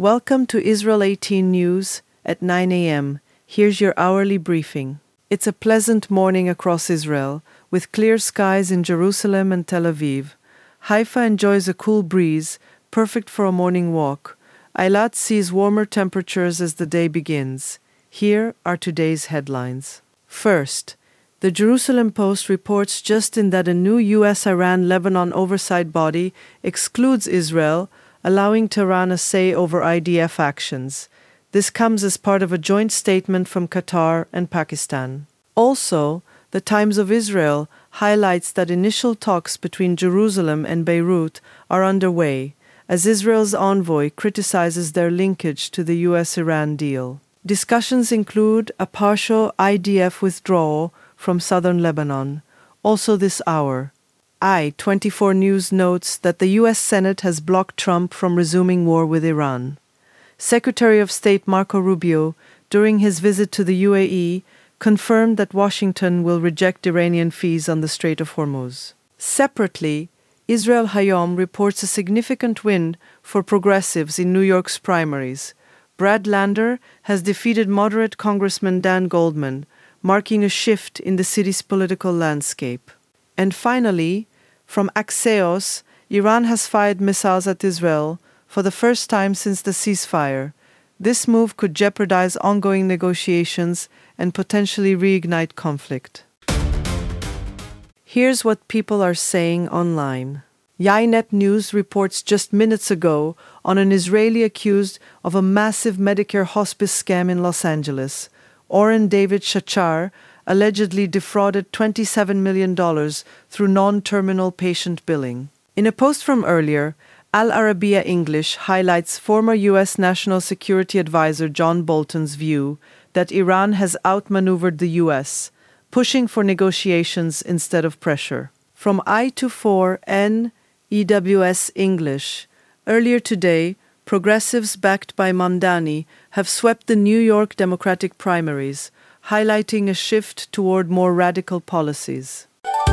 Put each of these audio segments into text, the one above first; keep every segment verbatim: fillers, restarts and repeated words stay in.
Welcome to Israel eighteen News at nine a.m. Here's your hourly briefing. It's a pleasant morning across Israel, with clear skies in Jerusalem and Tel Aviv. Haifa enjoys a cool breeze, perfect for a morning walk. Eilat sees warmer temperatures as the day begins. Here are today's headlines. First, the Jerusalem Post reports just in that a new U S Iran Lebanon oversight body excludes Israel, allowing Tehran a say over I D F actions. This comes as part of a joint statement from Qatar and Pakistan. Also, the Times of Israel highlights that initial talks between Jerusalem and Beirut are underway, as Israel's envoy criticizes their linkage to the U S Iran deal. Discussions include a partial I D F withdrawal from southern Lebanon. Also this hour, I twenty-four News notes that the U S Senate has blocked Trump from resuming war with Iran. Secretary of State Marco Rubio, during his visit to the U A E, confirmed that Washington will reject Iranian fees on the Strait of Hormuz. Separately, Israel Hayom reports a significant win for progressives in New York's primaries. Brad Lander has defeated moderate Congressman Dan Goldman, marking a shift in the city's political landscape. And finally, from Axios, Iran has fired missiles at Israel for the first time since the ceasefire. This move could jeopardize ongoing negotiations and potentially reignite conflict. Here's what people are saying online. Ynet News reports just minutes ago on an Israeli accused of a massive Medicare hospice scam in Los Angeles. Oren David Shachar allegedly defrauded twenty-seven million dollars through non-terminal patient billing. In a post from earlier, Al Arabiya English highlights former U S National Security Advisor John Bolton's view that Iran has outmaneuvered the U S, pushing for negotiations instead of pressure. From I twenty-four N E W S English, earlier today, progressives backed by Mamdani have swept the New York Democratic primaries, highlighting a shift toward more radical policies.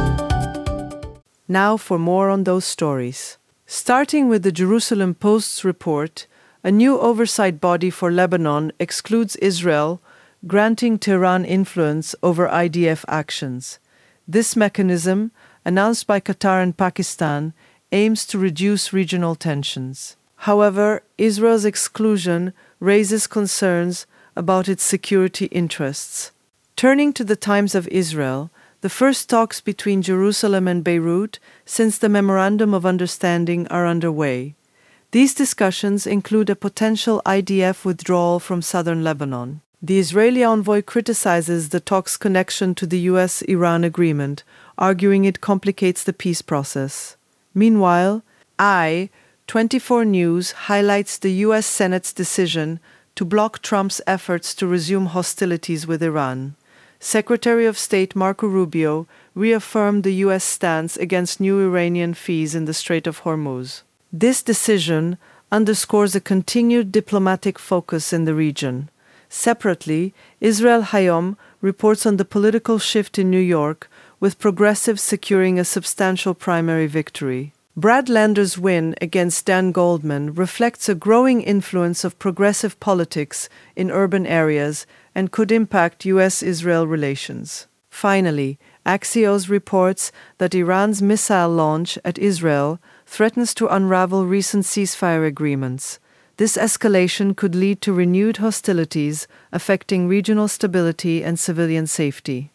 Now for more on those stories. Starting with the Jerusalem Post's report, a new oversight body for Lebanon excludes Israel, granting Tehran influence over I D F actions. This mechanism, announced by Qatar and Pakistan, aims to reduce regional tensions. However, Israel's exclusion raises concerns about its security interests. Turning to the Times of Israel, the first talks between Jerusalem and Beirut since the Memorandum of Understanding are underway. These discussions include a potential I D F withdrawal from southern Lebanon. The Israeli envoy criticizes the talks' connection to the U S Iran agreement, arguing it complicates the peace process. Meanwhile, I twenty-four News highlights the U S Senate's decision to block Trump's efforts to resume hostilities with Iran. Secretary of State Marco Rubio reaffirmed the U S stance against new Iranian fees in the Strait of Hormuz. This decision underscores a continued diplomatic focus in the region. Separately, Israel Hayom reports on the political shift in New York, with progressives securing a substantial primary victory. Brad Lander's win against Dan Goldman reflects a growing influence of progressive politics in urban areas and could impact U S Israel relations. Finally, Axios reports that Iran's missile launch at Israel threatens to unravel recent ceasefire agreements. This escalation could lead to renewed hostilities, affecting regional stability and civilian safety.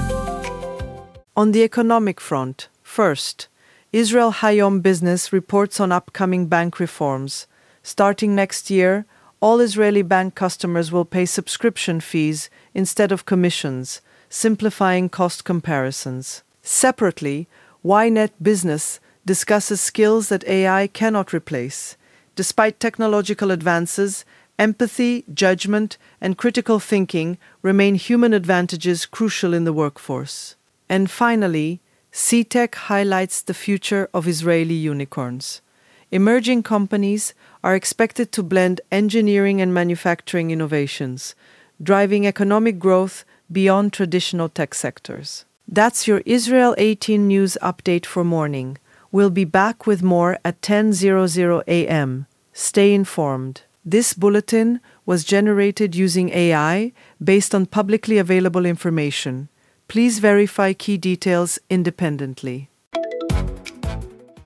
On the economic front, first, Israel Hayom Business reports on upcoming bank reforms. Starting next year, all Israeli bank customers will pay subscription fees instead of commissions, simplifying cost comparisons. Separately, Ynet Business discusses skills that A I cannot replace. Despite technological advances, empathy, judgment, and critical thinking remain human advantages crucial in the workforce. And finally, C TEC highlights the future of Israeli unicorns. Emerging companies are expected to blend engineering and manufacturing innovations, driving economic growth beyond traditional tech sectors. That's your Israel eighteen News update for morning. We'll be back with more at ten a m. Stay informed. This bulletin was generated using A I based on publicly available information. Please verify key details independently.